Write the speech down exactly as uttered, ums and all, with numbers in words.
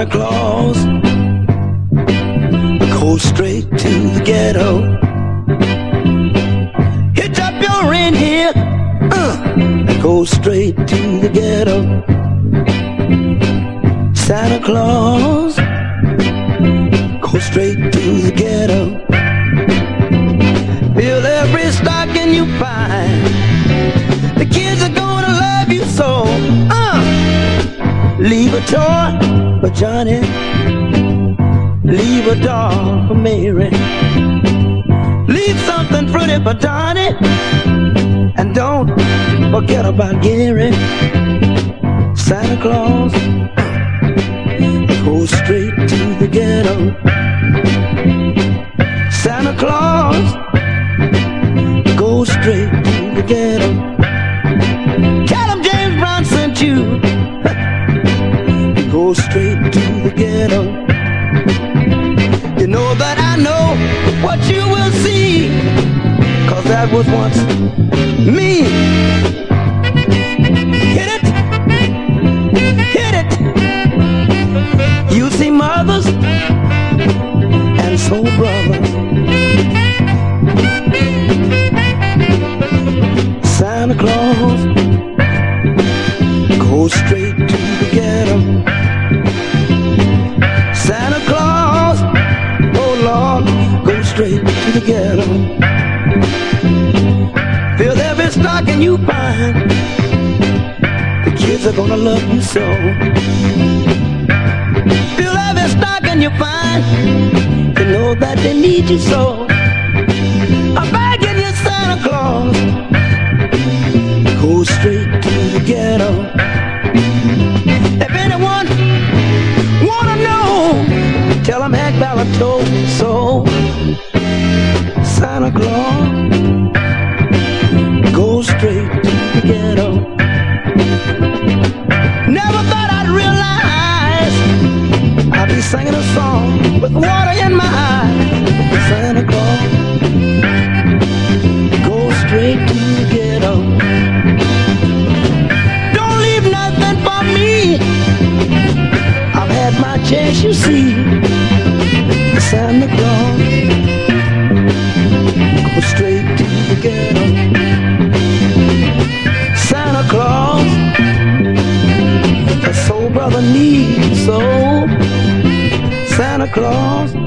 Santa Claus, go straight to the ghetto. Hitch up your reindeer, uh, go straight to the ghetto. Santa Claus, go straight to the ghetto. Fill every stocking you find. The kids are gonna love you so. Uh, leave a toy for Johnny, leave a doll for Mary, leave something fruity for Donnie, and don't forget about Gary. Santa Claus, go straight to the ghetto. Santa Claus, go straight to the ghetto. Tell him James Brown sent you. Go straight to the ghetto. You know that I know what you will see, 'cause that was once me. Hit it, hit it. You see mothers and soul brothers. Santa Claus, go straight to the ghetto. Santa Claus, oh Lord, go straight to the ghetto. Fill every stocking you find. The kids are gonna love you so. Fill every stocking you find. You know that they need you so. I'm begging you, Santa Claus, go straight to the ghetto. If anyone wanna know, tell them Hank Ballard told me so. Santa Claus, go straight to the ghetto. Never thought I'd realize I'd be singing a song with water in my eyes. Santa Claus, go straight to the ghetto. Don't leave nothing for me. I've had my chance, you see. Santa Claus, go straight to the ghetto. Santa Claus, a soul brother needs so. Santa Claus,